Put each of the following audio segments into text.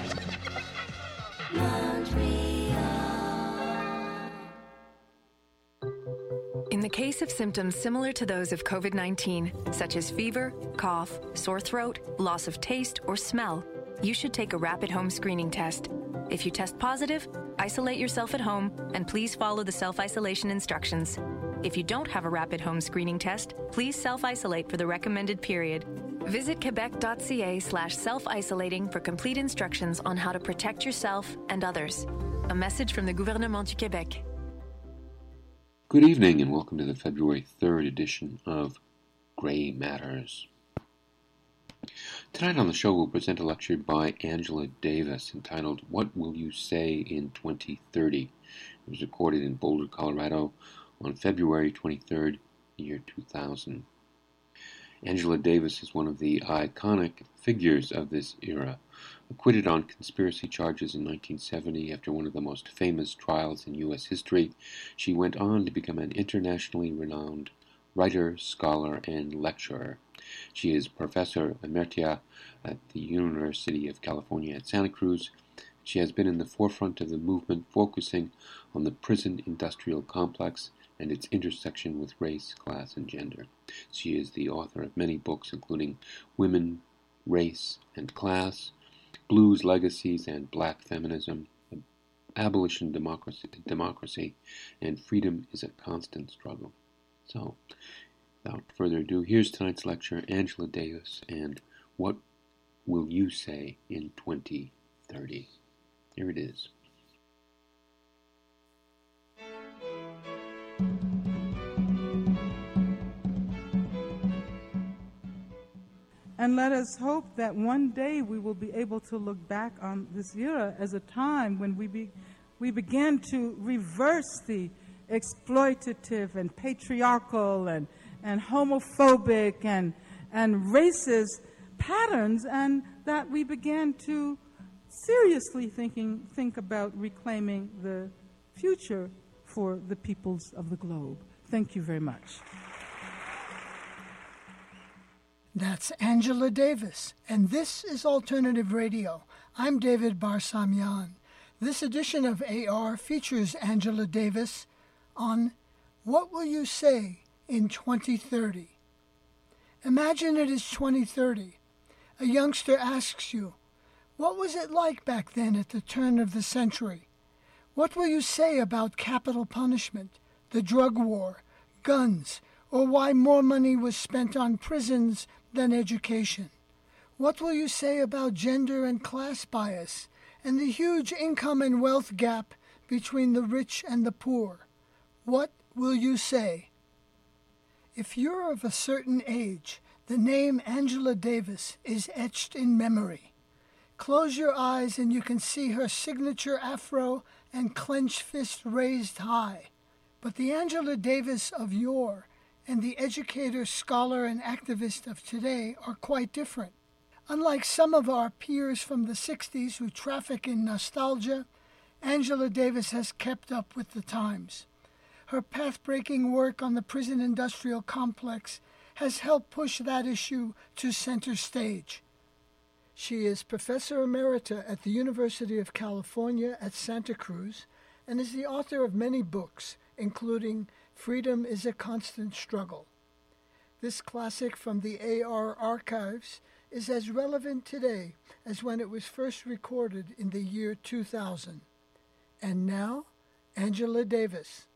In the case of symptoms similar to those of COVID-19, such as fever, cough, sore throat, loss of taste, or smell, you should take a rapid home screening test. If you test positive, isolate yourself at home and please follow the self-isolation instructions. If you don't have a rapid home screening test, please self-isolate for the recommended period. Visit quebec.ca/self-isolating for complete instructions on how to protect yourself and others. A message from the Gouvernement du Québec. Good evening and welcome to the February 3rd edition of Grey Matters. Tonight on the show we'll present a lecture by Angela Davis entitled What Will You Say in 2030? It was recorded in Boulder, Colorado on February 23rd, year 2000. Angela Davis is one of the iconic figures of this era. Acquitted on conspiracy charges in 1970 after one of the most famous trials in U.S. history, she went on to become an internationally renowned writer, scholar, and lecturer. She is Professor Emerita at the University of California at Santa Cruz. She has been in the forefront of the movement focusing on the prison industrial complex and its intersection with race, class, and gender. She is the author of many books including Women, Race, and Class, Blues, Legacies, and Black Feminism, Abolition, Democracy, and Freedom is a Constant Struggle. So, without further ado, here's tonight's lecture, Angela Davis, and What Will You Say in 2030? Here it is. And let us hope that one day we will be able to look back on this era as a time when we began to reverse the exploitative and patriarchal and homophobic and racist patterns, and that we began to seriously think about reclaiming the future for the peoples of the globe. Thank you very much. That's Angela Davis, and this is Alternative Radio. I'm David Barsamian. This edition of AR features Angela Davis on What Will You Say in 2030? Imagine it is 2030. A youngster asks you, what was it like back then at the turn of the century? What will you say about capital punishment, the drug war, guns, or why more money was spent on prisons than education? What will you say about gender and class bias and the huge income and wealth gap between the rich and the poor? What will you say? If you're of a certain age, the name Angela Davis is etched in memory. Close your eyes and you can see her signature afro and clenched fist raised high. But the Angela Davis of yore and the educator, scholar, and activist of today are quite different. Unlike some of our peers from the 60s who traffic in nostalgia, Angela Davis has kept up with the times. Her path-breaking work on the prison industrial complex has helped push that issue to center stage. She is Professor Emerita at the University of California at Santa Cruz and is the author of many books, including Freedom is a Constant Struggle. This classic from the AR archives is as relevant today as when it was first recorded in the year 2000. And now, Angela Davis.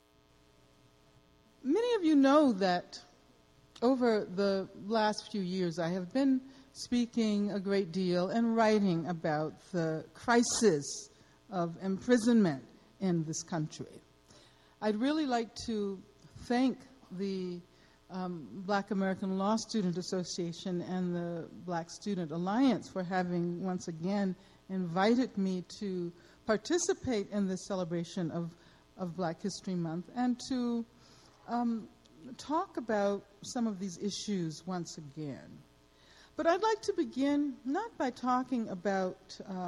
Many of you know that over the last few years I have been speaking a great deal and writing about the crisis of imprisonment in this country. I'd really like to thank the Black American Law Student Association and the Black Student Alliance for having once again invited me to participate in this celebration of Black History Month and to talk about some of these issues once again. But I'd like to begin not by talking about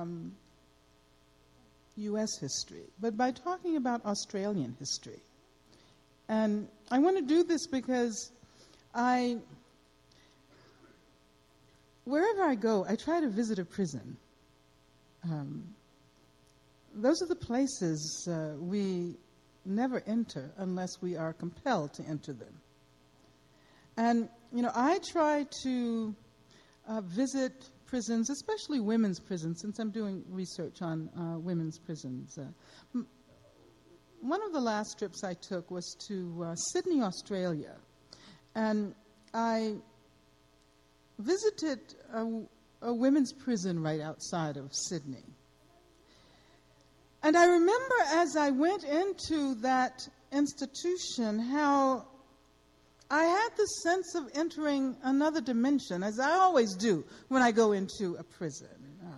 U.S. history, but by talking about Australian history. And I want to do this because wherever I go, I try to visit a prison. those are the places we never enter unless we are compelled to enter them. And, I try to visit prisons, especially women's prisons, since I'm doing research on women's prisons. One of the last trips I took was to Sydney, Australia. And I visited a women's prison right outside of Sydney. And I remember as I went into that institution how I had this sense of entering another dimension, as I always do when I go into a prison.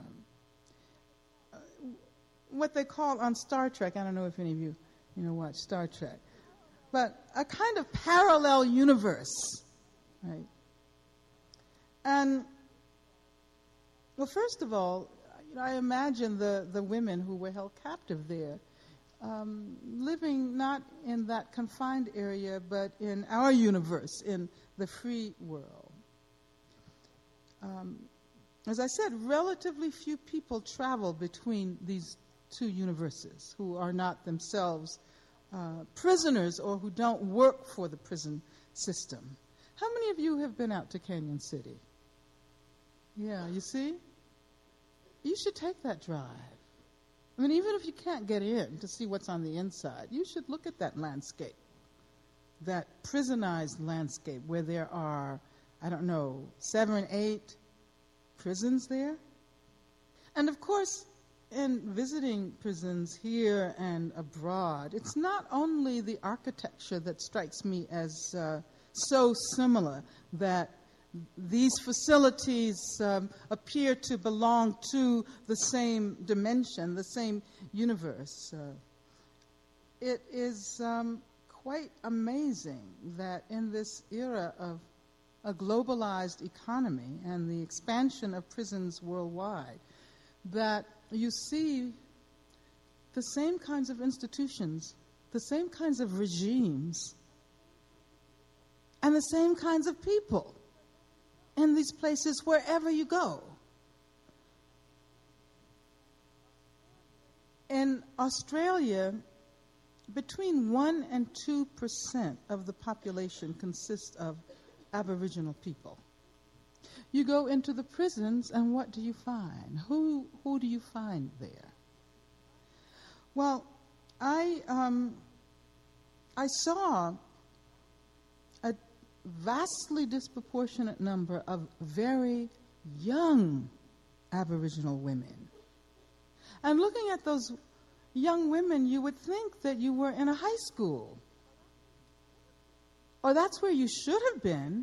What they call on Star Trek, I don't know if any of you watch Star Trek, but a kind of parallel universe, right? And, well, first of all, I imagine the women who were held captive there living not in that confined area, but in our universe, in the free world. As I said, relatively few people travel between these two universes who are not themselves prisoners or who don't work for the prison system. How many of you have been out to Canyon City? Yeah, you see? You should take that drive. I mean, even if you can't get in to see what's on the inside, you should look at that landscape, that prisonized landscape where there are, 7, 8 prisons there. And of course, in visiting prisons here and abroad, it's not only the architecture that strikes me as so similar, that these facilities appear to belong to the same dimension, the same universe. It is quite amazing that in this era of a globalized economy and the expansion of prisons worldwide, that you see the same kinds of institutions, the same kinds of regimes, and the same kinds of people in these places wherever you go. In Australia, between 1% and 2% of the population consists of Aboriginal people. You go into the prisons, and what do you find? Who do you find there? Well, I saw a vastly disproportionate number of very young Aboriginal women. And looking at those young women, you would think that you were in a high school. Or that's where you should have been.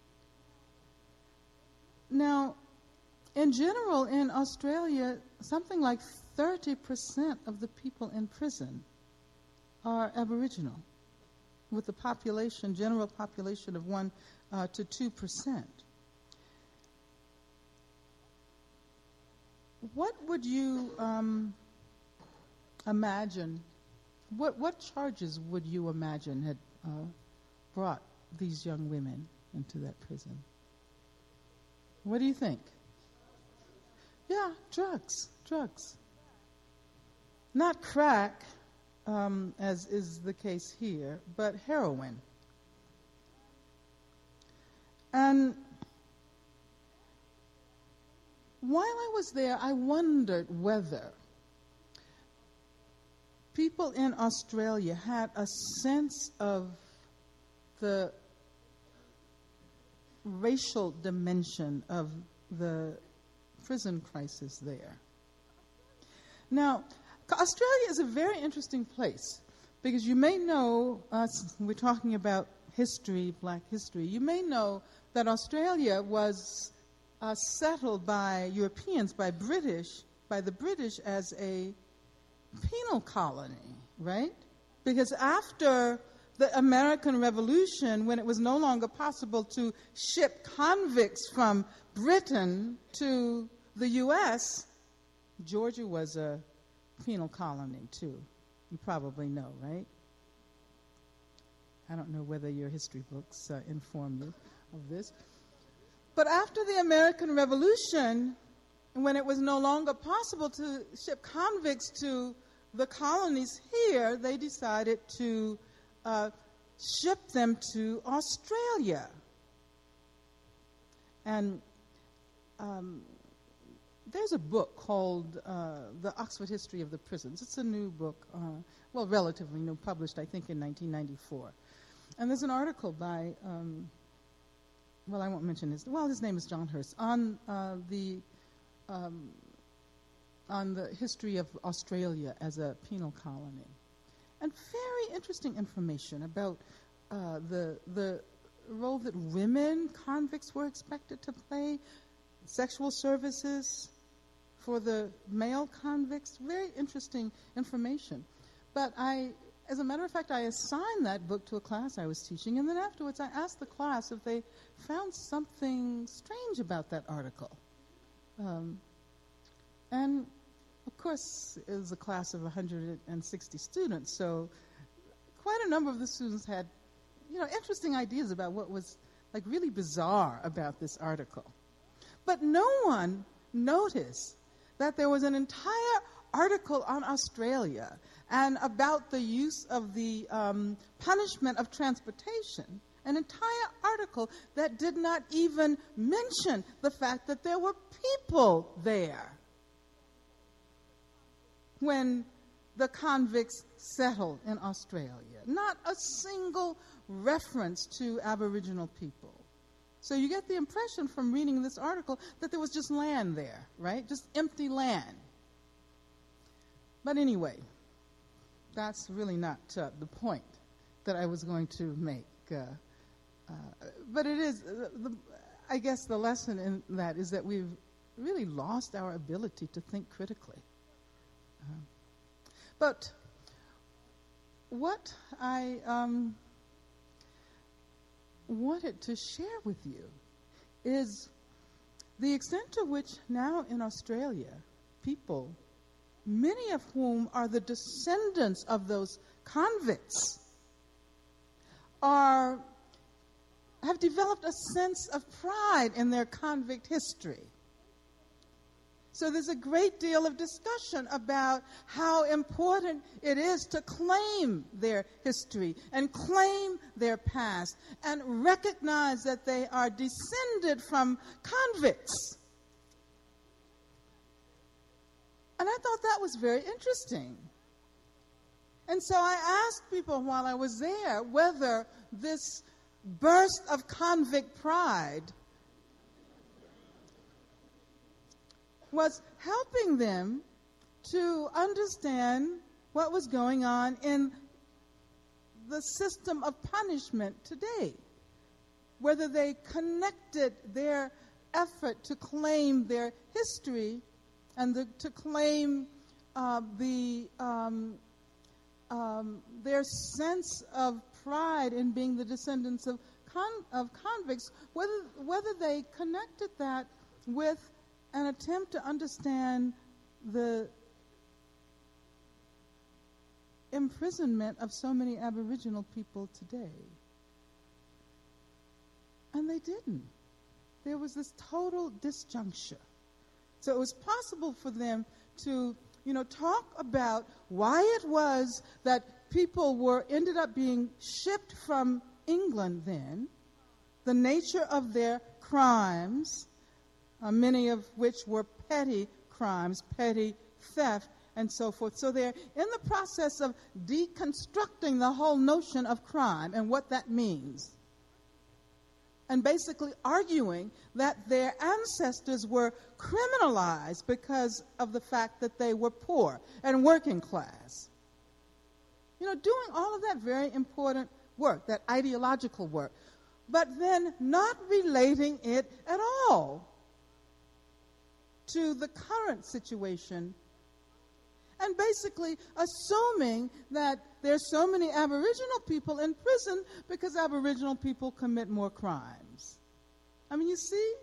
Now, in general, in Australia, something like 30% of the people in prison are Aboriginal, with the population, general population of 1 to 2%. What would you imagine, what charges would you imagine had brought these young women into that prison? What do you think? Yeah, drugs. Not crack, as is the case here, but heroin. And while I was there, I wondered whether people in Australia had a sense of the racial dimension of the prison crisis there. Now, Australia is a very interesting place because you may know, we're talking about history, black history, you may know that Australia was settled by Europeans, by the British as a penal colony, right? Because after the American Revolution, when it was no longer possible to ship convicts from Britain to the U.S., Georgia was a penal colony, too. You probably know, right? I don't know whether your history books inform you of this. But after the American Revolution, when it was no longer possible to ship convicts to the colonies here, they decided to ship them to Australia. And there's a book called The Oxford History of the Prisons. It's a new book, relatively new, published, I think, in 1994. And there's an article by, I won't mention his name is John Hurst, on the history of Australia as a penal colony. And very interesting information about the role that women convicts were expected to play, sexual services for the male convicts. Very interesting information. But as a matter of fact, I assigned that book to a class I was teaching, and then afterwards I asked the class if they found something strange about that article. And of course, it was a class of 160 students, so quite a number of the students had, interesting ideas about what was like really bizarre about this article. But no one noticed that there was an entire article on Australia and about the use of the punishment of transportation, an entire article that did not even mention the fact that there were people there when the convicts settled in Australia. Not a single reference to Aboriginal people. So you get the impression from reading this article that there was just land there, right? Just empty land. But anyway, that's really not the point that I was going to make. But it is, I guess the lesson in that is that we've really lost our ability to think critically. But what I wanted to share with you is the extent to which now in Australia, people, many of whom are the descendants of those convicts, have developed a sense of pride in their convict history. So there's a great deal of discussion about how important it is to claim their history and claim their past and recognize that they are descended from convicts. And I thought that was very interesting. And so I asked people while I was there whether this burst of convict pride was helping them to understand what was going on in the system of punishment today, whether they connected their effort to claim their history and to claim their sense of pride in being the descendants of convicts, whether they connected that with an attempt to understand the imprisonment of so many Aboriginal people today. And they didn't. There was this total disjuncture. So it was possible for them to, talk about why it was that people ended up being shipped from England then, the nature of their crimes, many of which were petty crimes, petty theft, and so forth. So they're in the process of deconstructing the whole notion of crime and what that means, and basically arguing that their ancestors were criminalized because of the fact that they were poor and working class. Doing all of that very important work, that ideological work, but then not relating it at all to the current situation, and basically assuming that there's so many Aboriginal people in prison because Aboriginal people commit more crimes. I mean, you see,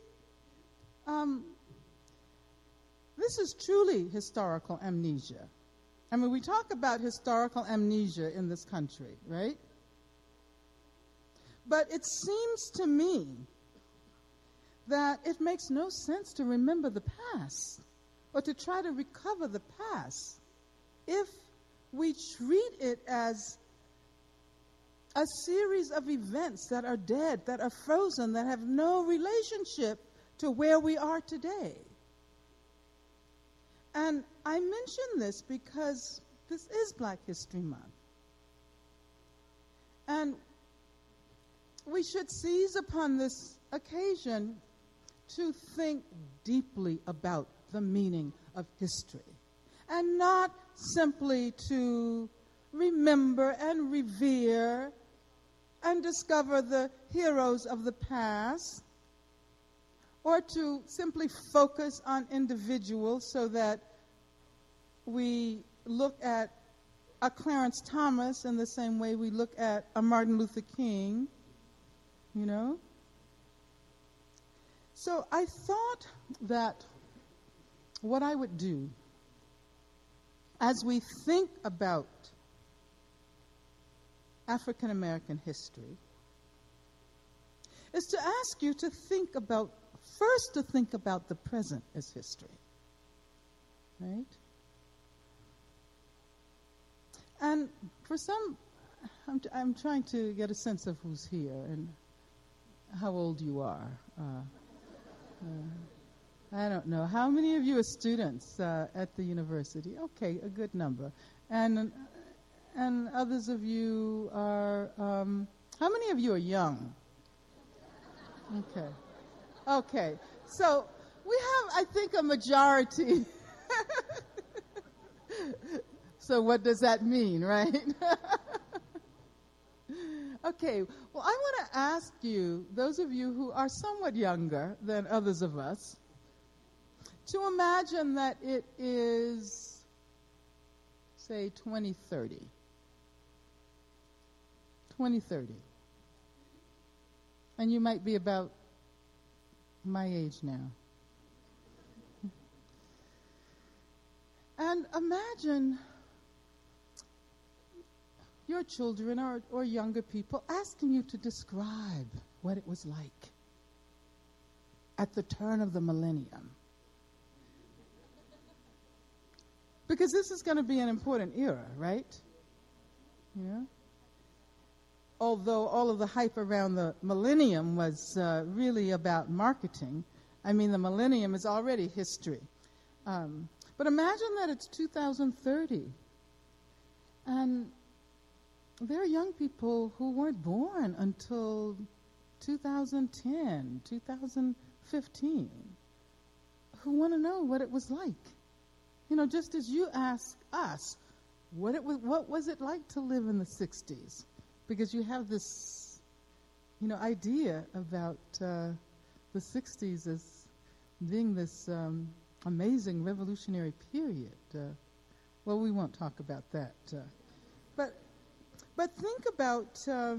this is truly historical amnesia. I mean, we talk about historical amnesia in this country, right? But it seems to me that it makes no sense to remember the past or to try to recover the past if we treat it as a series of events that are dead, that are frozen, that have no relationship to where we are today. And I mention this because this is Black History Month. And we should seize upon this occasion to think deeply about the meaning of history and not simply to remember and revere and discover the heroes of the past, or to simply focus on individuals so that we look at a Clarence Thomas in the same way we look at a Martin Luther King, you know? So I thought that what I would do as we think about African American history is to ask you to think about, first to think about the present as history, right? And for some, I'm trying to get a sense of who's here and how old you are. I don't know. How many of you are students at the university? Okay, a good number. And others of you are, how many of you are young? Okay. So we have, I think, a majority. So what does that mean, right? Okay, well, I want to ask you, those of you who are somewhat younger than others of us, to imagine that it is, say, 2030. 2030. And you might be about my age now. And imagine your children or younger people asking you to describe what it was like at the turn of the millennium. Because this is going to be an important era, right? Yeah. Although all of the hype around the millennium was really about marketing, I mean, the millennium is already history. But imagine that it's 2030. And there are young people who weren't born until 2010, 2015, who want to know what it was like. You know, just as you ask us, what was it like to live in the 60s? Because you have this, idea about the 60s as being this amazing revolutionary period. Well, we won't talk about that. But think about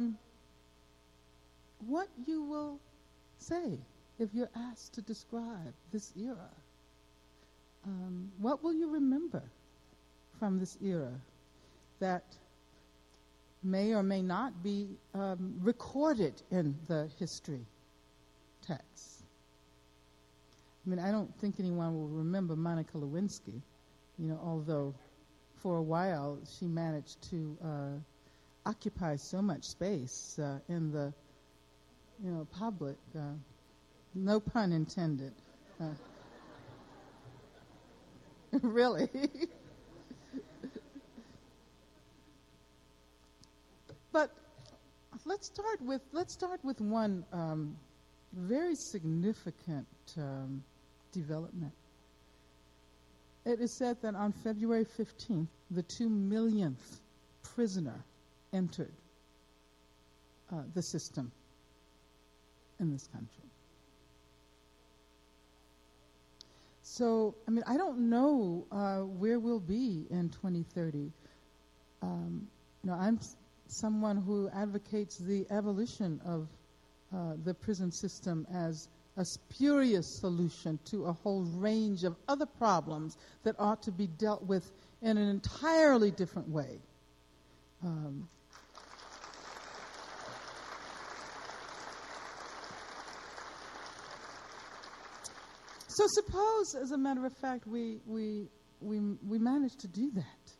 what you will say if you're asked to describe this era. What will you remember from this era that may or may not be recorded in the history text? I mean, I don't think anyone will remember Monica Lewinsky, although for a while she managed to occupy so much space in the, public. No pun intended. Really. But let's start with one very significant development. It is said that on February 15th, the 2 millionth prisoner entered the system in this country. So, I mean, I don't know where we'll be in 2030. I'm someone who advocates the abolition of the prison system as a spurious solution to a whole range of other problems that ought to be dealt with in an entirely different way. So suppose, as a matter of fact, we managed to do that.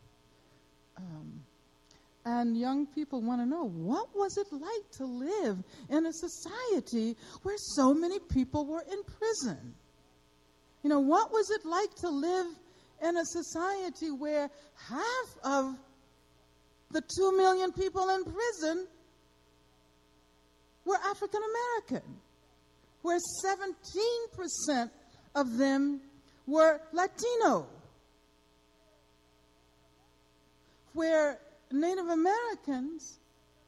And young people want to know, what was it like to live in a society where so many people were in prison? You know, what was it like to live in a society where half of the 2 million people in prison were African American, where 17% of them were Latino, where Native Americans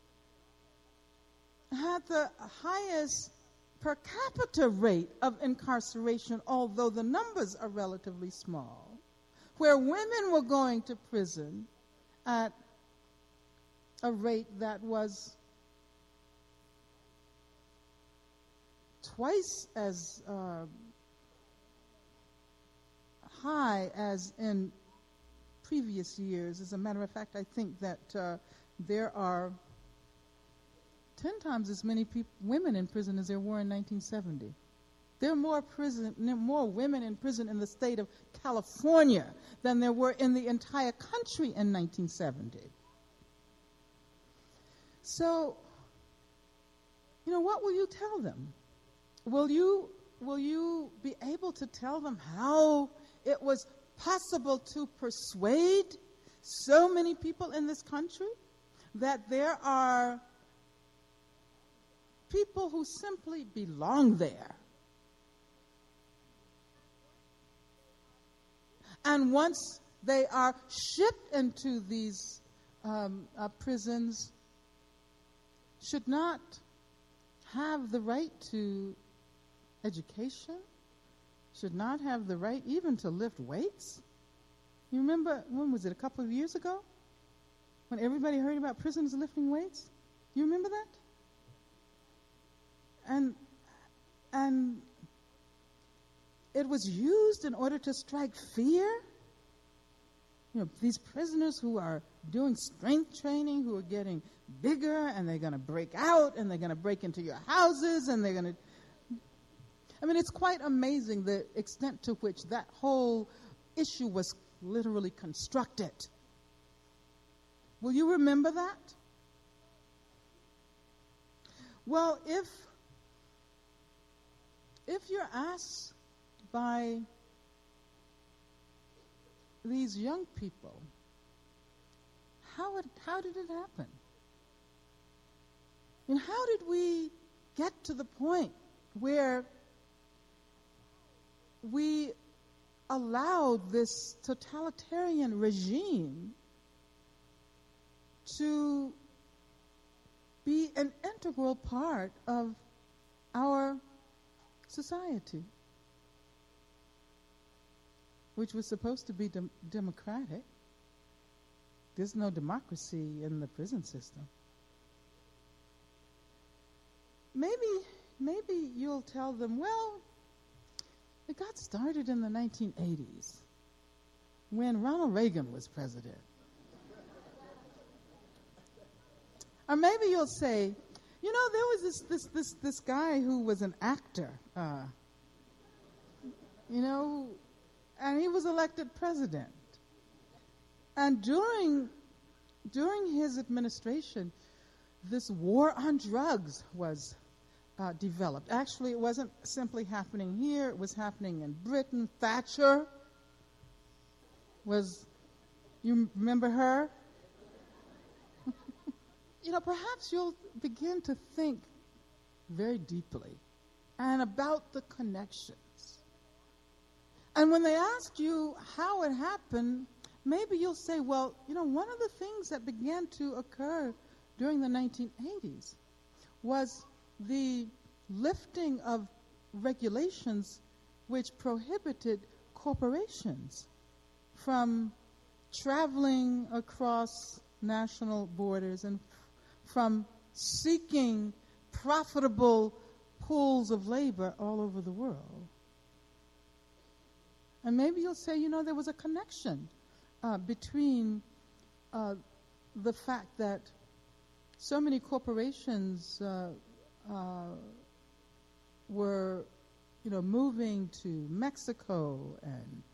had the highest per capita rate of incarceration, although the numbers are relatively small, where women were going to prison at a rate that was twice as high as in previous years. As a matter of fact, I think that there are 10 times as many women in prison as there were in 1970. There are more women in prison in the state of California than there were in the entire country in 1970. So, you know, what will you tell them? Will you be able to tell them how it was possible to persuade so many people in this country that there are people who simply belong there? And once they are shipped into these prisons, should not have the right to education, should not have the right even to lift weights. You remember, when was it, a couple of years ago? When everybody heard about prisoners lifting weights? You remember that? And it was used in order to strike fear. You know, these prisoners who are doing strength training, who are getting bigger, and they're going to break out, and they're going to break into your houses, and they're going to... I mean, it's quite amazing the extent to which that whole issue was literally constructed. Will you remember that? Well, if you're asked by these young people, how did it happen? And how did we get to the point where we allowed this totalitarian regime to be an integral part of our society, which was supposed to be democratic? There's no democracy in the prison system. Maybe you'll tell them, well, it got started in the 1980s when Ronald Reagan was president. Or maybe you'll say, you know, there was this guy who was an actor, you know, and he was elected president. And during his administration, this war on drugs was developed. Actually, it wasn't simply happening here. It was happening in Britain. Thatcher was, you remember her? You know, perhaps you'll begin to think very deeply and about the connections. And when they ask you how it happened, maybe you'll say, well, you know, one of the things that began to occur during the 1980s was the lifting of regulations which prohibited corporations from traveling across national borders and from seeking profitable pools of labor all over the world. And maybe you'll say, you know, there was a connection between the fact that so many corporations were moving to Mexico and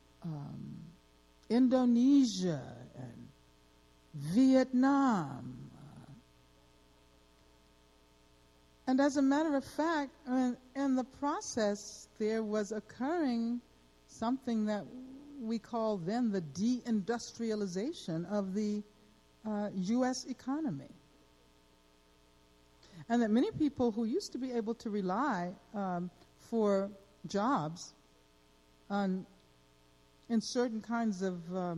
Indonesia and Vietnam. And as a matter of fact, in the process, there was occurring something that we call then the deindustrialization of the U.S. economy. And that many people who used to be able to rely for jobs in certain kinds of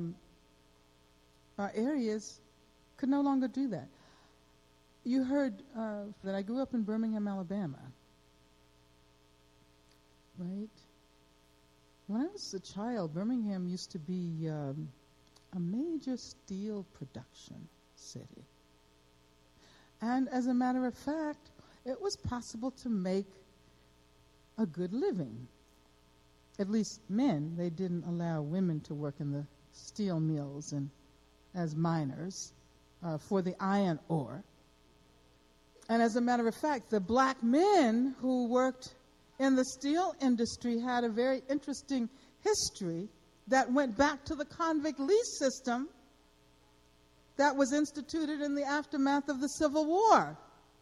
areas could no longer do that. You heard that I grew up in Birmingham, Alabama, right? When I was a child, Birmingham used to be a major steel production city. And as a matter of fact, it was possible to make a good living. At least men. They didn't allow women to work in the steel mills and as miners for the iron ore. And as a matter of fact, the black men who worked in the steel industry had a very interesting history that went back to the convict lease system that was instituted in the aftermath of the Civil War,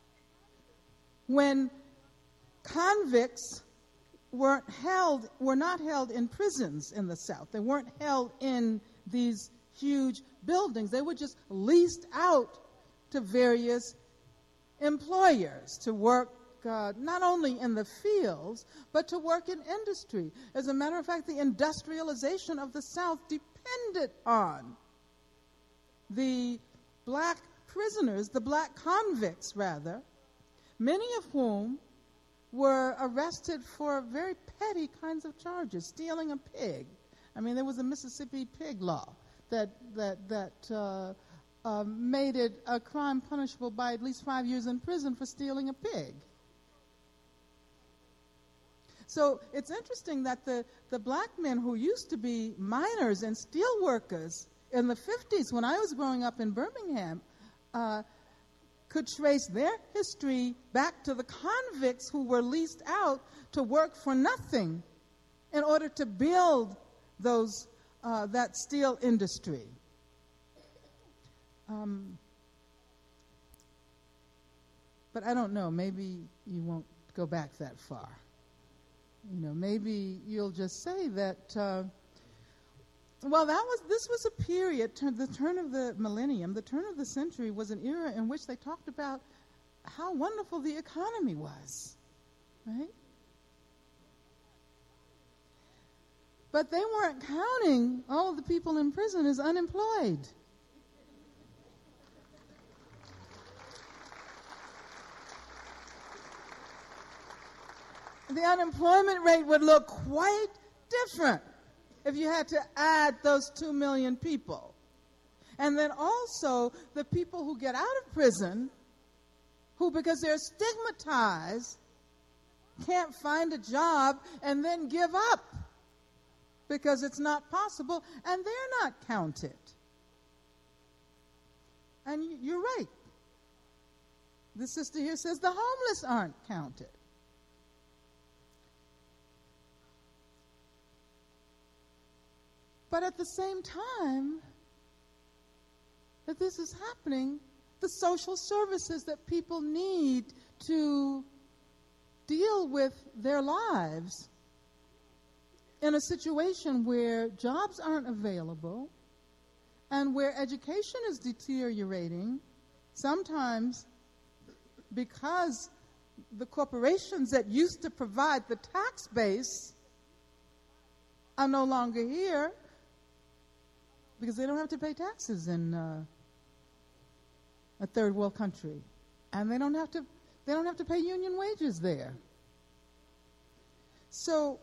when convicts were not held in prisons in the South. They weren't held in these huge buildings. They were just leased out to various employers to work not only in the fields, but to work in industry. As a matter of fact, the industrialization of the South depended on the black prisoners, the black convicts, rather, many of whom were arrested for very petty kinds of charges, stealing a pig. I mean, there was a Mississippi pig law that made it a crime punishable by at least 5 years in prison for stealing a pig. So it's interesting that the black men who used to be miners and steel workers in the 50s, when I was growing up in Birmingham, could trace their history back to the convicts who were leased out to work for nothing in order to build that steel industry. But I don't know, maybe you won't go back that far. Maybe you'll just say that, this was a period, the turn of the millennium, the turn of the century was an era in which they talked about how wonderful the economy was, right? But they weren't counting all of the people in prison as unemployed. The unemployment rate would look quite different if you had to add those 2 million people. And then also the people who get out of prison, who, because they're stigmatized, can't find a job and then give up because it's not possible, and they're not counted. And you're right. The sister here says the homeless aren't counted. But at the same time that this is happening, the social services that people need to deal with their lives in a situation where jobs aren't available and where education is deteriorating, sometimes because the corporations that used to provide the tax base are no longer here, because they don't have to pay taxes in a third world country, and they don't have to pay union wages there. So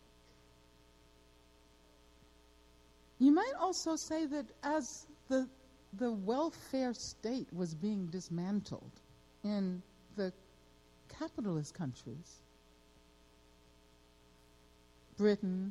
you might also say that as the welfare state was being dismantled in the capitalist countries, Britain,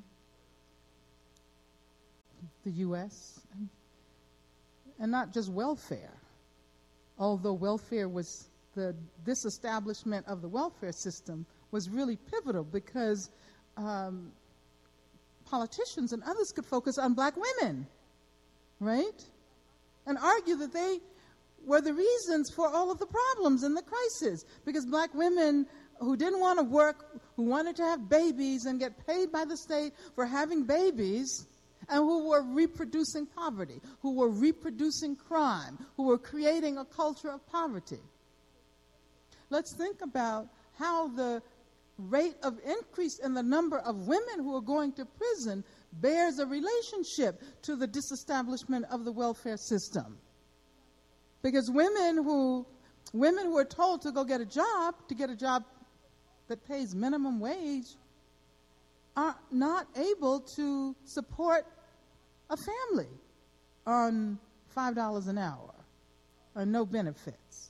the U.S., and not just welfare, although welfare was this establishment of the welfare system was really pivotal because politicians and others could focus on black women, right? And argue that they were the reasons for all of the problems and the crisis, because black women who didn't want to work, who wanted to have babies and get paid by the state for having babies, and who were reproducing poverty, who were reproducing crime, who were creating a culture of poverty. Let's think about how the rate of increase in the number of women who are going to prison bears a relationship to the disestablishment of the welfare system. Because women who are told to go get a job that pays minimum wage, are not able to support a family on $5 an hour or no benefits.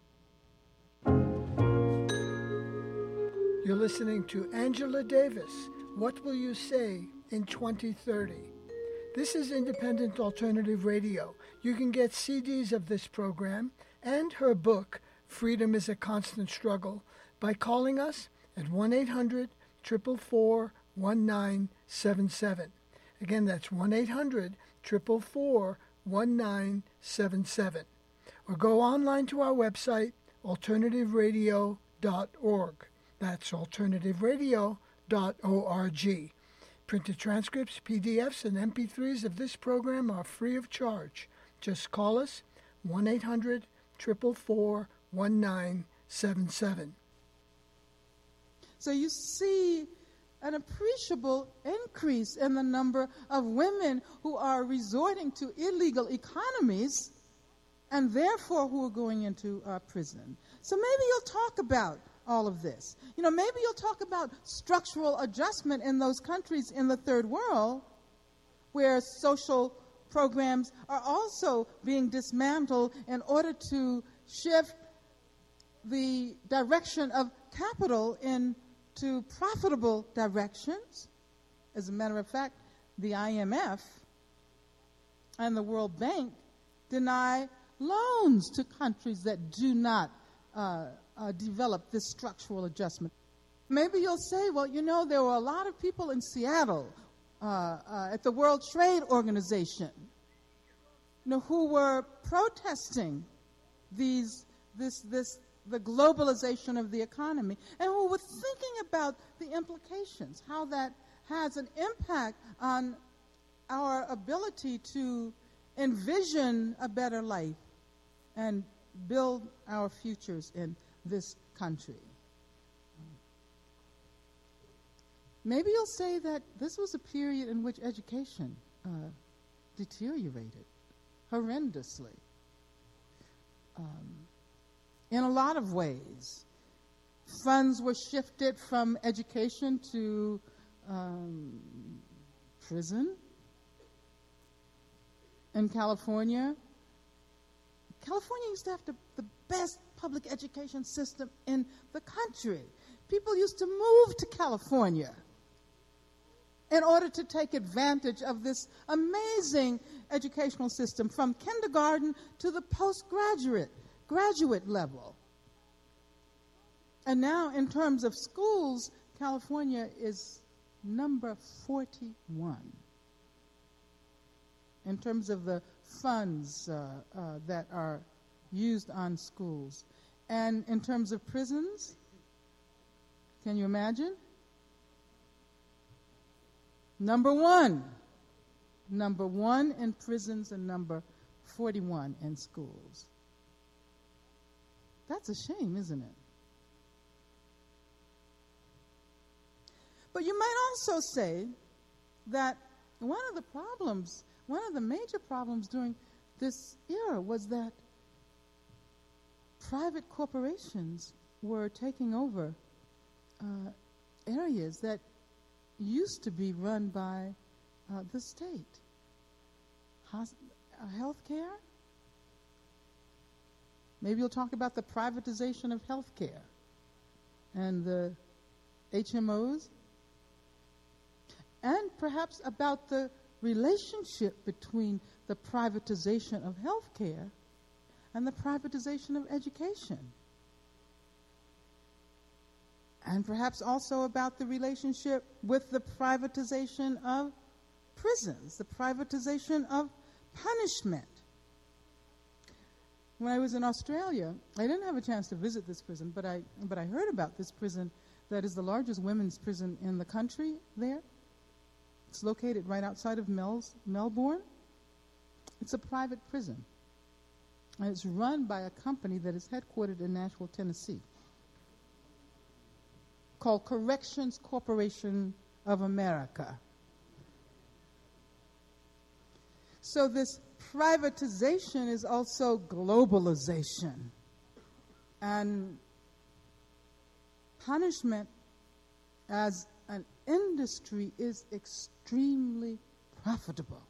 You're listening to Angela Davis, What Will You Say in 2030? This is Independent Alternative Radio. You can get CDs of this program and her book, Freedom is a Constant Struggle, by calling us at 1-800-444-1977. Again, that's 1-800-444-1977. Or go online to our website, alternativeradio.org. That's alternativeradio.org. Printed transcripts, PDFs, and MP3s of this program are free of charge. Just call us, 1-800-444-1977. So you see an appreciable increase in the number of women who are resorting to illegal economies and therefore who are going into prison. So maybe you'll talk about all of this. Maybe you'll talk about structural adjustment in those countries in the third world where social programs are also being dismantled in order to shift the direction of capital into profitable directions. As a matter of fact, the IMF and the World Bank deny loans to countries that do not develop this structural adjustment. Maybe you'll say, well, there were a lot of people in Seattle at the World Trade Organization who were protesting the globalization of the economy, and who were thinking about the implications, how that has an impact on our ability to envision a better life and build our futures in this country. Maybe you'll say that this was a period in which education deteriorated horrendously. In a lot of ways, funds were shifted from education to prison. In California used to have the best public education system in the country. People used to move to California in order to take advantage of this amazing educational system from kindergarten to the graduate level. And now, in terms of schools, California is number 41 in terms of the funds that are used on schools. And in terms of prisons, can you imagine? Number one in prisons and number 41 in schools. That's a shame, isn't it? But you might also say that one of the major problems during this era was that private corporations were taking over areas that used to be run by the state. Healthcare. Maybe you'll talk about the privatization of healthcare and the HMOs, and perhaps about the relationship between the privatization of healthcare and the privatization of education. and perhaps also about the relationship with the privatization of prisons, the privatization of punishment. When I was in Australia, I didn't have a chance to visit this prison, but I heard about this prison that is the largest women's prison in the country there. It's located right outside of Melbourne. It's a private prison. And it's run by a company that is headquartered in Nashville, Tennessee, called Corrections Corporation of America. So this privatization is also globalization. And punishment as an industry is extremely profitable.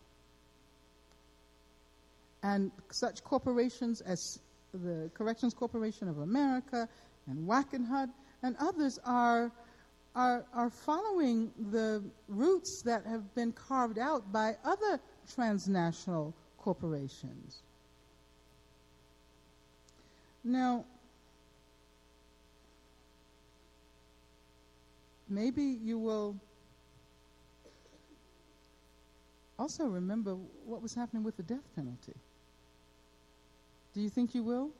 And such corporations as the Corrections Corporation of America and Wackenhut and others are following the routes that have been carved out by other transnational corporations. Now, maybe you will also remember what was happening with the death penalty. Do you think you will?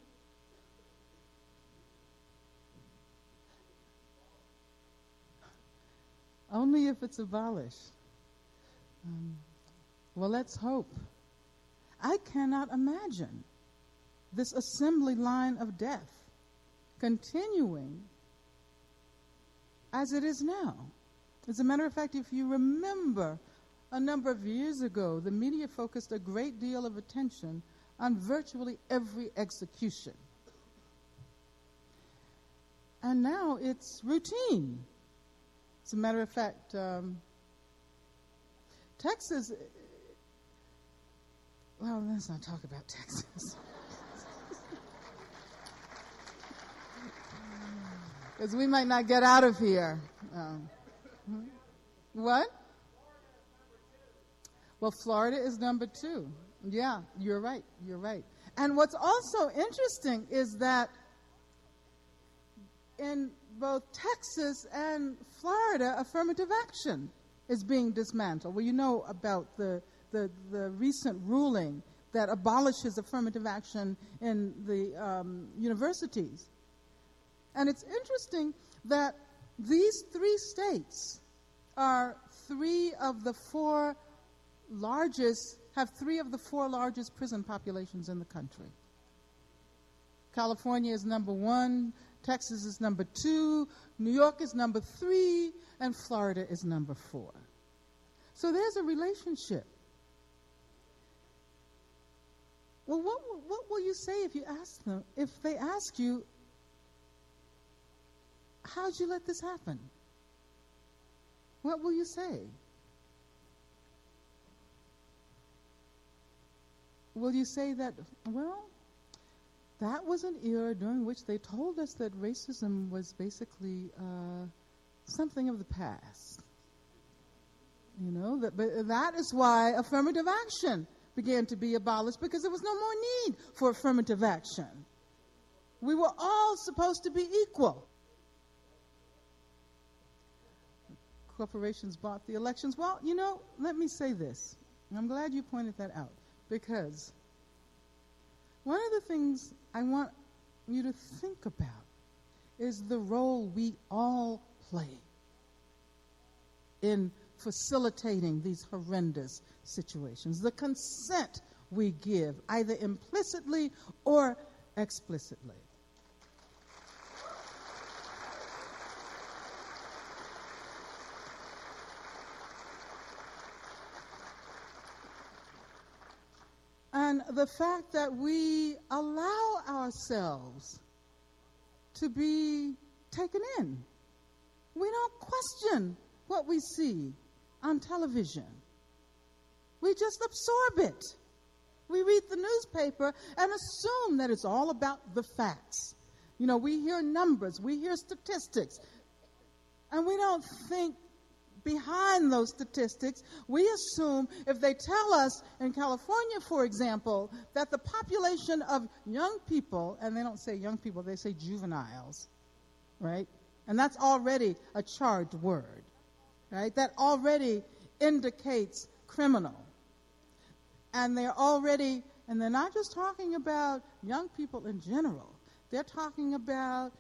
Only if it's abolished. Well, let's hope. I cannot imagine this assembly line of death continuing as it is now. As a matter of fact, if you remember a number of years ago, the media focused a great deal of attention on virtually every execution. And now it's routine. As a matter of fact, Texas, well, let's not talk about Texas. Because we might not get out of here. What? Well, Florida is number 2. Yeah, you're right. You're right. And what's also interesting is that in both Texas and Florida, affirmative action is being dismantled. Well, you know about the recent ruling that abolishes affirmative action in the universities. And it's interesting that these 3 states are 3 of the 4 largest prison populations in the country. California is number 1, Texas is number 2, New York is number 3, and Florida is number 4. So there's a relationship. Well, what will you say if they ask you, how'd you let this happen? What will you say? Will you say that, well, that was an era during which they told us that racism was basically something of the past? You know, that is why affirmative action began to be abolished, because there was no more need for affirmative action. We were all supposed to be equal. Corporations bought the elections. Well, you know, let me say this. I'm glad you pointed that out, because one of the things I want you to think about is the role we all play in facilitating these horrendous situations, the consent we give, either implicitly or explicitly. And the fact that we allow ourselves to be taken in. We don't question what we see on television. We just absorb it. We read the newspaper and assume that it's all about the facts. You know, we hear numbers, we hear statistics, and we don't think behind those statistics. We assume if they tell us in California, for example, that the population of young people, and they don't say young people, they say juveniles, right? And that's already a charged word, right? That already indicates criminal. And they're not just talking about young people in general. They're talking about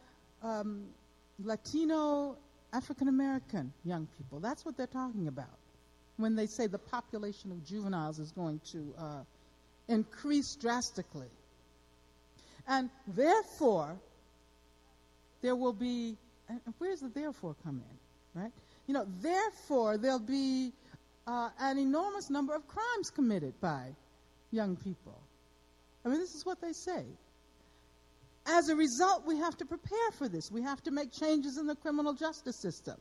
Latino, African-American young people. That's what they're talking about when they say the population of juveniles is going to increase drastically. And therefore, there will be, and where does the therefore come in, right? Therefore, there'll be an enormous number of crimes committed by young people. I mean, this is what they say. As a result, we have to prepare for this. We have to make changes in the criminal justice system.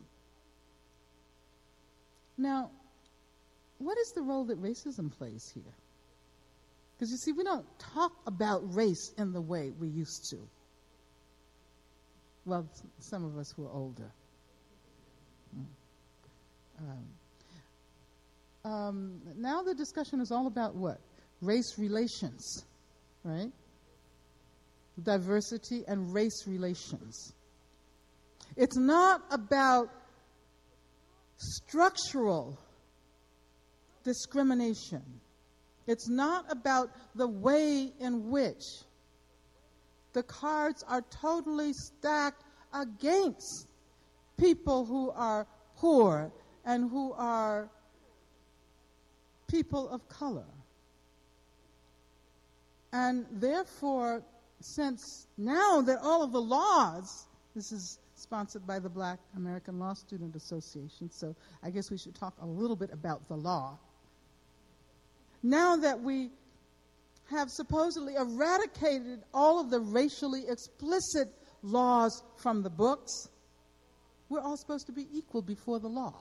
Now, what is the role that racism plays here? Because, you see, we don't talk about race in the way we used to. Well, some of us who are older. Now the discussion is all about what? Race relations, right? Diversity and race relations. It's not about structural discrimination. It's not about the way in which the cards are totally stacked against people who are poor and who are people of color. And therefore, since now that all of the laws, this is sponsored by the Black American Law Student Association, so I guess we should talk a little bit about the law. Now that we have supposedly eradicated all of the racially explicit laws from the books, we're all supposed to be equal before the law.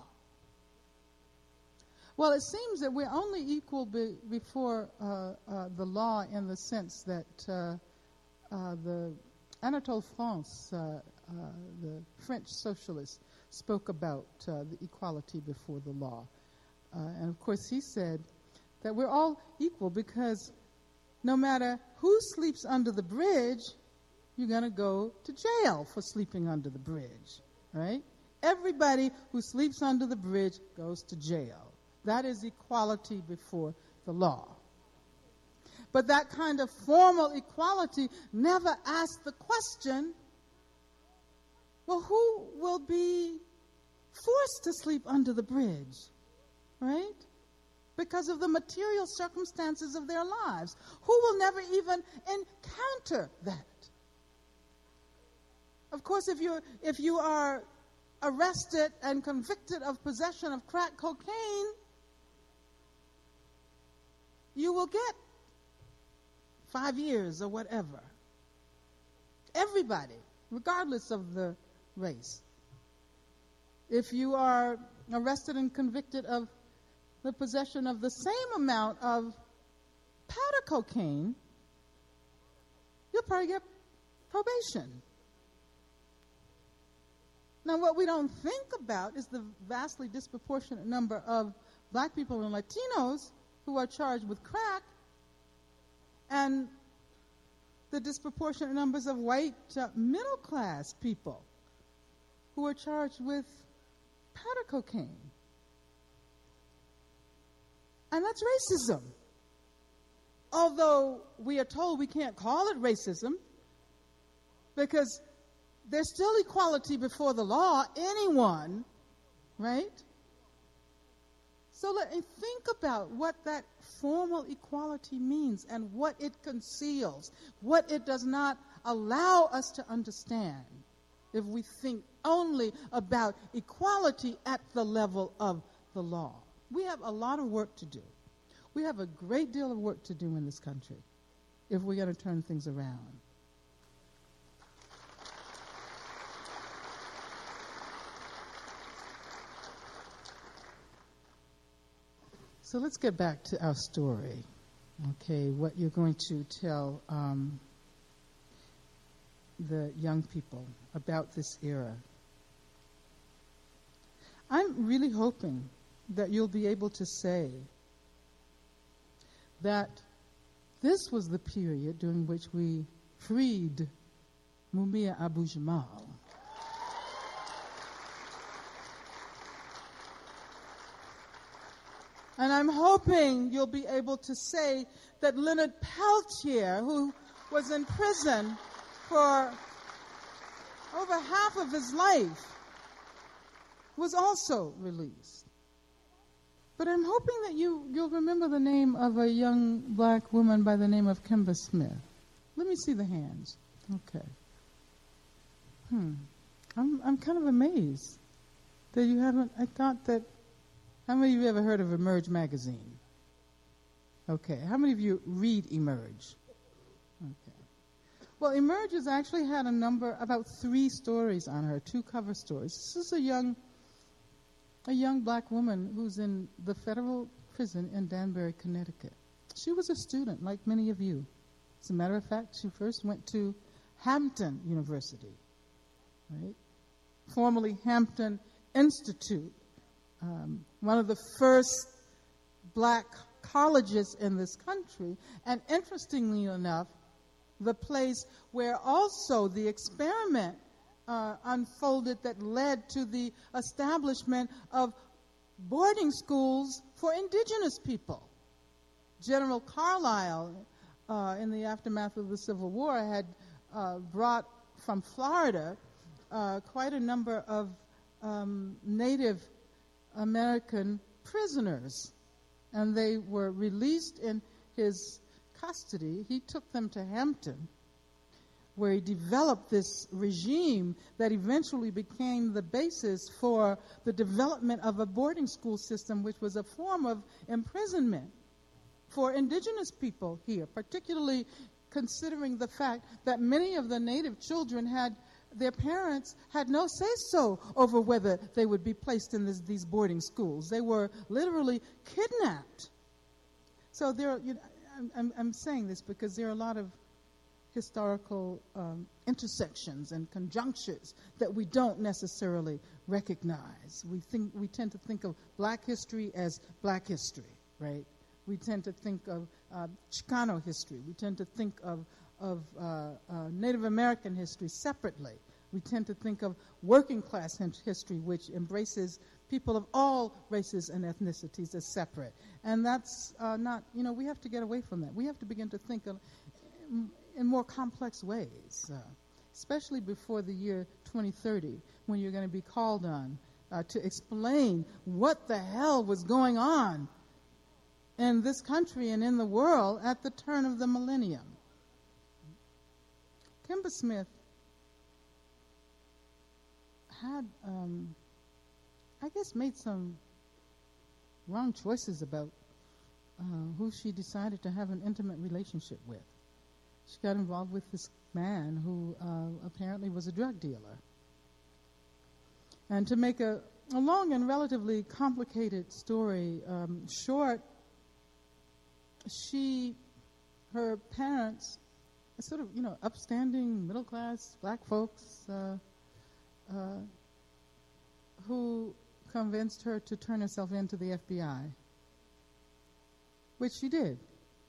Well, it seems that we're only equal before the law in the sense that the Anatole France, the French socialist, spoke about the equality before the law. And of course he said that we're all equal because no matter who sleeps under the bridge, you're going to go to jail for sleeping under the bridge, right? Everybody who sleeps under the bridge goes to jail. That is equality before the law. But that kind of formal equality never asks the question, well, who will be forced to sleep under the bridge, right? Because of the material circumstances of their lives. Who will never even encounter that? Of course, if you are arrested and convicted of possession of crack cocaine, you will get 5 years or whatever. Everybody, regardless of the race. If you are arrested and convicted of the possession of the same amount of powder cocaine, you'll probably get probation. Now, what we don't think about is the vastly disproportionate number of black people and Latinos who are charged with crack, and the disproportionate numbers of white middle-class people who are charged with powder cocaine. And that's racism. Although we are told we can't call it racism because there's still equality before the law, anyone, right? So let me think about what that formal equality means and what it conceals, what it does not allow us to understand if we think only about equality at the level of the law. We have a lot of work to do. We have a great deal of work to do in this country if we're going to turn things around. So let's get back to our story, okay, what you're going to tell the young people about this era. I'm really hoping that you'll be able to say that this was the period during which we freed Mumia Abu-Jamal. And I'm hoping you'll be able to say that Leonard Peltier, who was in prison for over half of his life, was also released. But I'm hoping that you'll remember the name of a young black woman by the name of Kimber Smith. Let me see the hands. Okay. I'm kind of amazed that you haven't. I thought that. How many of you ever heard of Emerge magazine? Okay. How many of you read Emerge? Okay. Well, Emerge has actually had about 3 stories on her, 2 cover stories. This is a young black woman who's in the federal prison in Danbury, Connecticut. She was a student, like many of you. As a matter of fact, she first went to Hampton University, right? Formerly Hampton Institute, one of the first black colleges in this country, and interestingly enough, the place where also the experiment unfolded that led to the establishment of boarding schools for indigenous people. General Carlisle, in the aftermath of the Civil War, had brought from Florida quite a number of Native American prisoners, and they were released in his custody. He took them to Hampton, where he developed this regime that eventually became the basis for the development of a boarding school system, which was a form of imprisonment for indigenous people here, particularly considering the fact that many of the Native children their parents had no say-so over whether they would be placed in these boarding schools. They were literally kidnapped. So I'm saying this because there are a lot of historical intersections and conjunctures that we don't necessarily recognize. We tend to think of black history as black history, right? We tend to think of Chicano history. We tend to think of Native American history separately. We tend to think of working class history, which embraces people of all races and ethnicities as separate. And that's not, we have to get away from that. We have to begin to think in more complex ways, especially before the year 2030, when you're going to be called on to explain what the hell was going on in this country and in the world at the turn of the millennium. Kimber Smith had, made some wrong choices about who she decided to have an intimate relationship with. She got involved with this man who apparently was a drug dealer. And to make a long and relatively complicated story short, her parents, sort of, upstanding, middle-class black folks who convinced her to turn herself in to the FBI, which she did.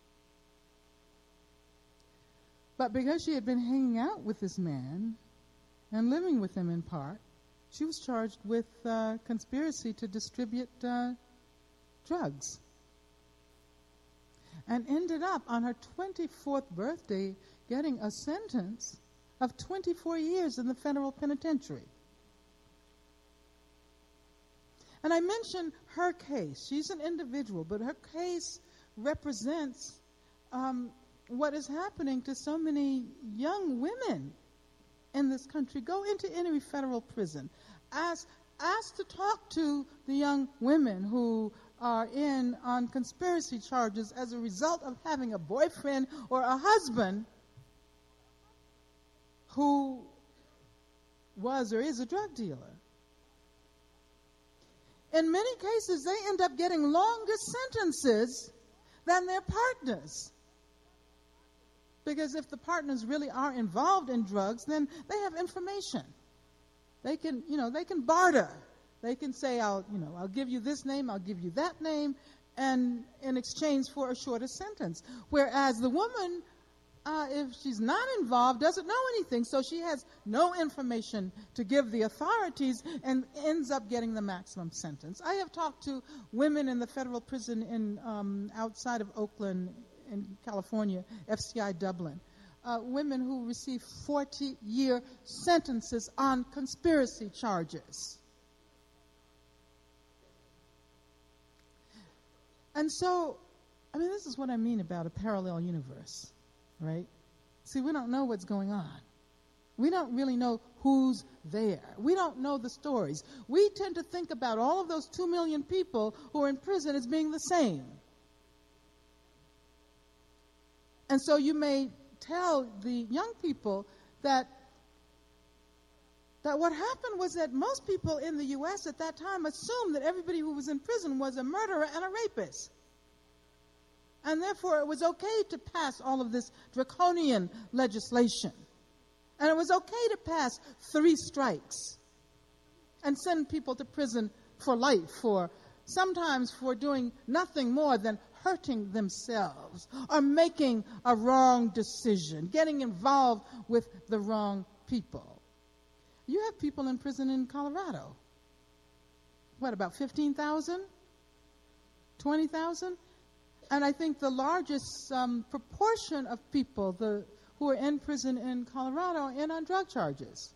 But because she had been hanging out with this man and living with him in part, she was charged with conspiracy to distribute drugs, and ended up on her 24th birthday getting a sentence of 24 years in the federal penitentiary. And I mention her case. She's an individual, but her case represents what is happening to so many young women in this country. Go into any federal prison. Ask to talk to the young women who are in on conspiracy charges as a result of having a boyfriend or a husband who was or is a drug dealer. In many cases, they end up getting longer sentences than their partners. Because if the partners really are involved in drugs, then they have information. They can barter. They can say, I'll give you this name, I'll give you that name, and in exchange for a shorter sentence. Whereas the woman if she's not involved, doesn't know anything, so she has no information to give the authorities and ends up getting the maximum sentence. I have talked to women in the federal prison in outside of Oakland in California, FCI Dublin, women who receive 40-year sentences on conspiracy charges. And so, I mean, this is what I mean about a parallel universe, right? See, we don't know what's going on. We don't really know who's there. We don't know the stories. We tend to think about all of those 2 million people who are in prison as being the same. And so you may tell the young people that what happened was that most people in the U.S. at that time assumed that everybody who was in prison was a murderer and a rapist. And therefore, it was okay to pass all of this draconian legislation. And it was okay to pass 3 strikes and send people to prison for life, sometimes for doing nothing more than hurting themselves or making a wrong decision, getting involved with the wrong people. You have people in prison in Colorado. What, about 15,000? 20,000? And I think the largest proportion of people who are in prison in Colorado are in on drug charges.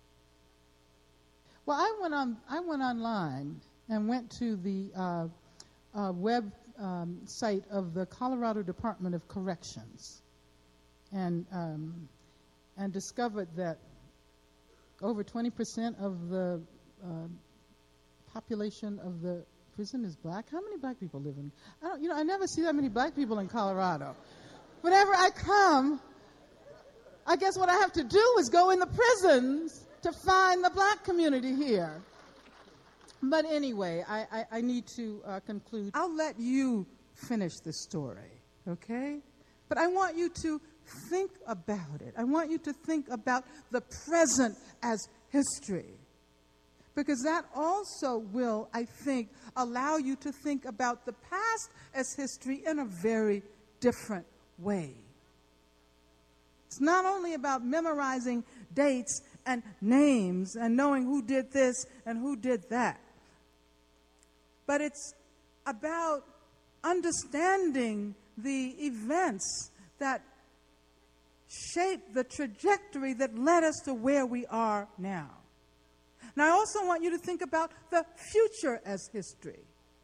Well, I went online and went to the web site of the Colorado Department of Corrections and discovered that over 20% of the population of the prison is black. How many black people live in? I never see that many black people in Colorado. Whenever I come, I guess what I have to do is go in the prisons to find the black community here. But anyway, I need to conclude. I'll let you finish the story, okay? But I want you to think about it. I want you to think about the present as history. Because that also will, I think, allow you to think about the past as history in a very different way. It's not only about memorizing dates and names and knowing who did this and who did that, but it's about understanding the events that shape the trajectory that led us to where we are now. And I also want you to think about the future as history.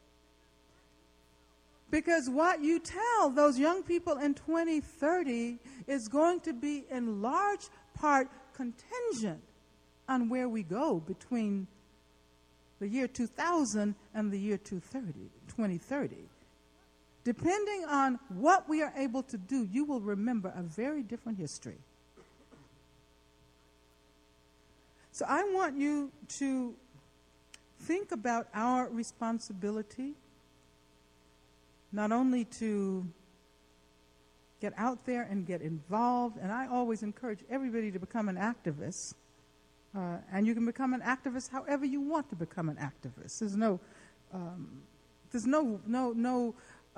Because what you tell those young people in 2030 is going to be in large part contingent on where we go between the year 2000 and the year 2030. Depending on what we are able to do, you will remember a very different history. So I want you to think about our responsibility, not only to get out there and get involved, and I always encourage everybody to become an activist, and you can become an activist however you want to become an activist. There's no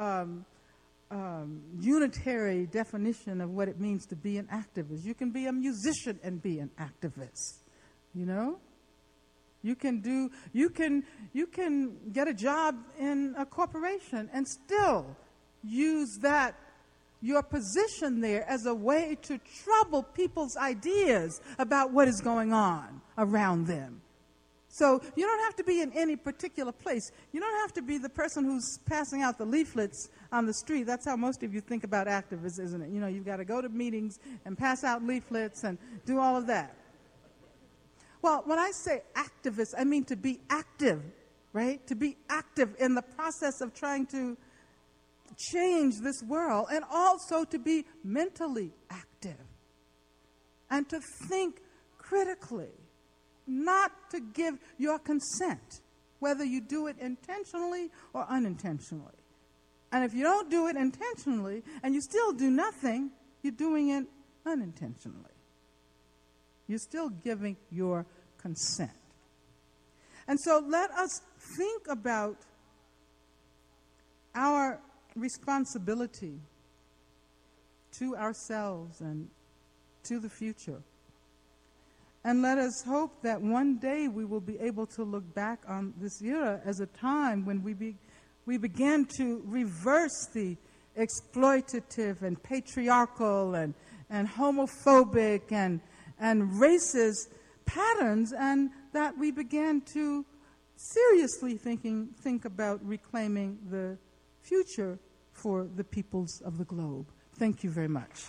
unitary definition of what it means to be an activist. You can be a musician and be an activist. You know, you can get a job in a corporation and still use your position there as a way to trouble people's ideas about what is going on around them. So you don't have to be in any particular place. You don't have to be the person who's passing out the leaflets on the street. That's how most of you think about activists, isn't it? You know, you've got to go to meetings and pass out leaflets and do all of that. Well, when I say activist, I mean to be active, right? To be active in the process of trying to change this world, and also to be mentally active and to think critically, not to give your consent, whether you do it intentionally or unintentionally. And if you don't do it intentionally and you still do nothing, you're doing it unintentionally. You're still giving your consent. And so let us think about our responsibility to ourselves and to the future. And let us hope that one day we will be able to look back on this era as a time when we began to reverse the exploitative and patriarchal and homophobic and racist patterns, and that we began to seriously think about reclaiming the future for the peoples of the globe. Thank you very much.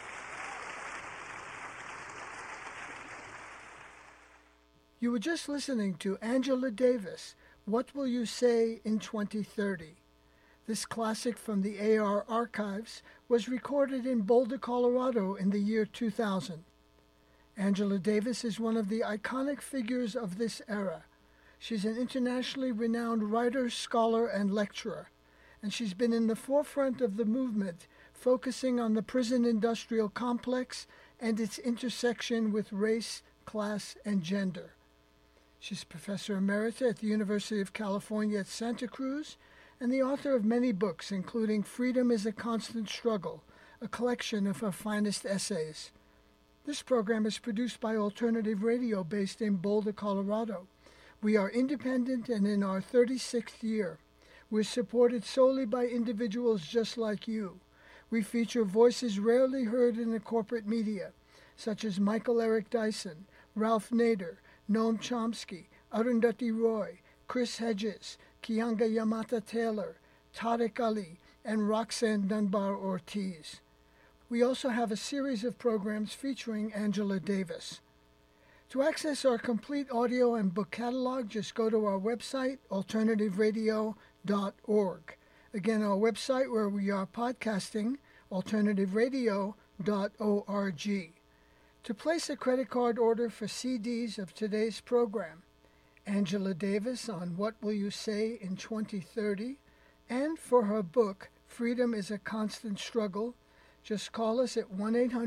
You were just listening to Angela Davis, What Will You Say in 2030? This classic from the AR archives was recorded in Boulder, Colorado in the year 2000. Angela Davis is one of the iconic figures of this era. She's an internationally renowned writer, scholar, and lecturer, and she's been in the forefront of the movement, focusing on the prison industrial complex and its intersection with race, class, and gender. She's Professor Emerita at the University of California at Santa Cruz and the author of many books, including Freedom is a Constant Struggle, a collection of her finest essays. This program is produced by Alternative Radio based in Boulder, Colorado. We are independent and in our 36th year. We're supported solely by individuals just like you. We feature voices rarely heard in the corporate media, such as Michael Eric Dyson, Ralph Nader, Noam Chomsky, Arundhati Roy, Chris Hedges, Kianga Yamata Taylor, Tariq Ali, and Roxanne Dunbar Ortiz. We also have a series of programs featuring Angela Davis. To access our complete audio and book catalog, just go to our website, alternativeradio.org. Again, our website where we are podcasting, alternativeradio.org. To place a credit card order for CDs of today's program, Angela Davis on What Will You Say in 2030, and for her book, Freedom is a Constant Struggle, just call us at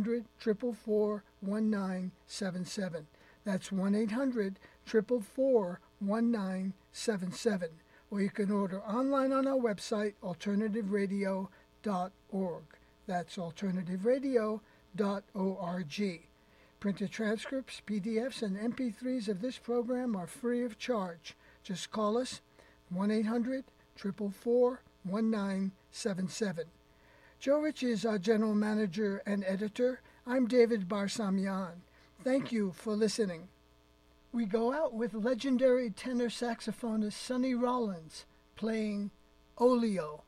1-800-444-1977. That's 1-800-444-1977. Or you can order online on our website, alternativeradio.org. That's alternativeradio.org. Printed transcripts, PDFs, and MP3s of this program are free of charge. Just call us 1-800-444-1977. Joe Rich is our general manager and editor. I'm David Barsamian. Thank you for listening. We go out with legendary tenor saxophonist Sonny Rollins playing Oleo.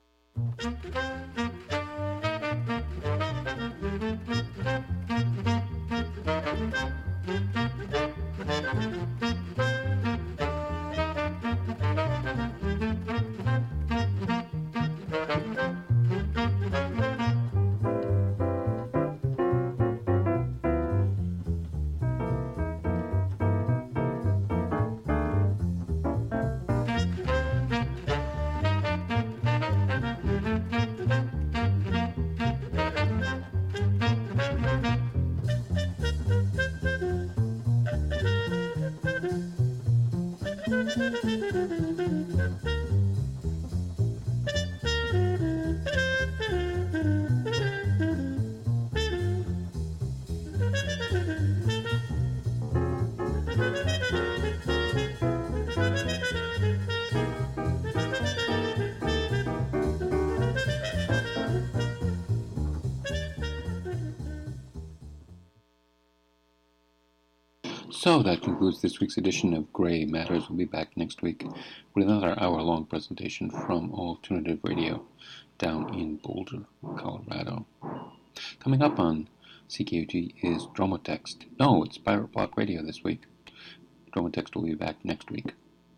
So that concludes this week's edition of Gray Matters. We'll be back next week with another hour-long presentation from Alternative Radio down in Boulder, Colorado. Coming up on CKUT is Dromotext. No, it's Pirate Block Radio this week. Dromotext will be back next week.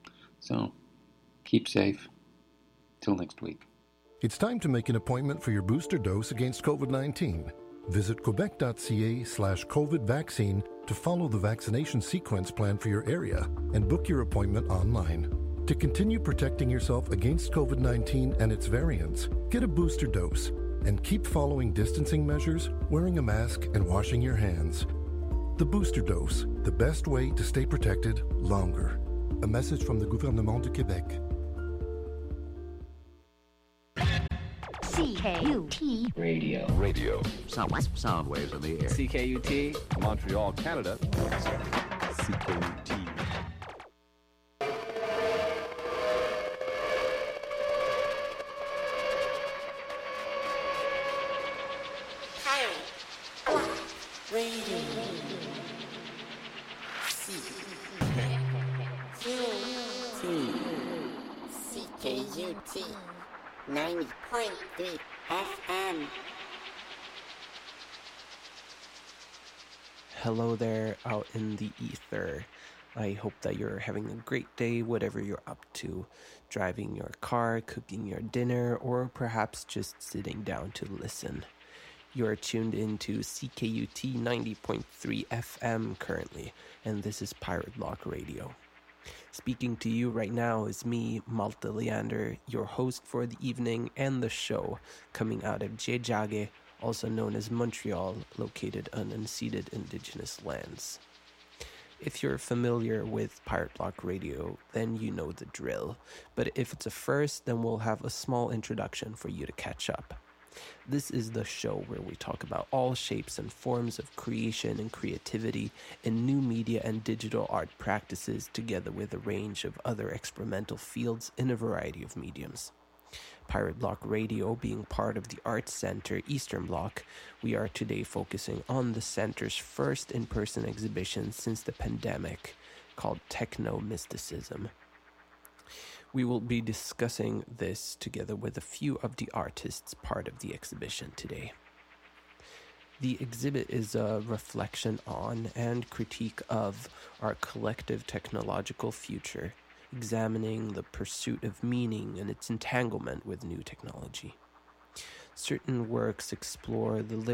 So, keep safe. Till next week. It's time to make an appointment for your booster dose against COVID-19. Visit quebec.ca/COVID vaccine to follow the vaccination sequence plan for your area and book your appointment online. To continue protecting yourself against COVID-19 and its variants, get a booster dose and keep following distancing measures, wearing a mask, and washing your hands. The booster dose, the best way to stay protected longer. A message from the Gouvernement du Québec. CKUT Radio. Sound waves in the air. CKUT, Montreal, Canada. CKUT. CKUT 90.3 FM. Hello there out in the ether. I hope that you're having a great day, whatever you're up to. Driving your car, cooking your dinner, or perhaps just sitting down to listen. You're tuned into CKUT 90.3 FM currently, and this is Pirate Block Radio. Speaking to you right now is me, Malte Leander, your host for the evening and the show, coming out of Tjejage, also known as Montreal, located on unceded indigenous lands. If you're familiar with Pirate Block Radio, then you know the drill. But if it's a first, then we'll have a small introduction for you to catch up. This is the show where we talk about all shapes and forms of creation and creativity in new media and digital art practices, together with a range of other experimental fields in a variety of mediums. Pirate Block Radio being part of the Arts Center Eastern Bloc, we are today focusing on the center's first in-person exhibition since the pandemic, called Techno Mysticism. We will be discussing this together with a few of the artists part of the exhibition today. The exhibit is a reflection on and critique of our collective technological future, examining the pursuit of meaning and its entanglement with new technology. Certain works explore the